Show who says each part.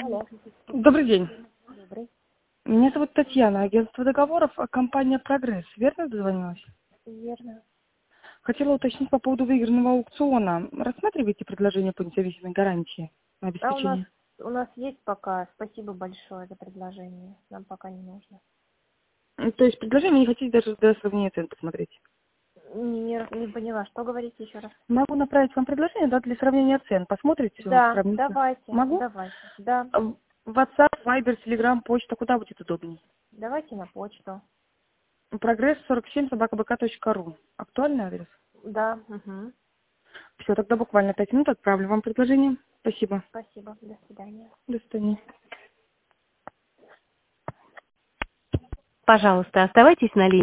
Speaker 1: Алло.
Speaker 2: Добрый день.
Speaker 1: Добрый.
Speaker 2: Меня зовут Татьяна, агентство договоров, компания «Прогресс». Верно дозвонилась?
Speaker 1: Верно.
Speaker 2: Хотела уточнить по поводу выигранного аукциона. Рассматриваете предложение по независимой гарантии на
Speaker 1: А у нас
Speaker 2: обеспечение?
Speaker 1: у нас есть пока. Спасибо большое за предложение. Нам пока не нужно.
Speaker 2: То есть предложение не хотите даже до сравнения цен посмотреть?
Speaker 1: Не поняла, что говорите еще раз?
Speaker 2: Могу направить вам предложение, да, для сравнения цен. Посмотрите,
Speaker 1: Да,
Speaker 2: сравните.
Speaker 1: давайте,
Speaker 2: Могу?
Speaker 1: давайте. Да,
Speaker 2: WhatsApp, Viber, Telegram, почта, куда будет удобнее?
Speaker 1: давайте на почту.
Speaker 2: Прогресс 47 @bk.ru. Актуальный адрес?
Speaker 1: Да, угу.
Speaker 2: Все, тогда буквально 5 минут отправлю вам предложение. Спасибо.
Speaker 1: Спасибо. До свидания.
Speaker 2: До свидания.
Speaker 3: Пожалуйста, оставайтесь на линии.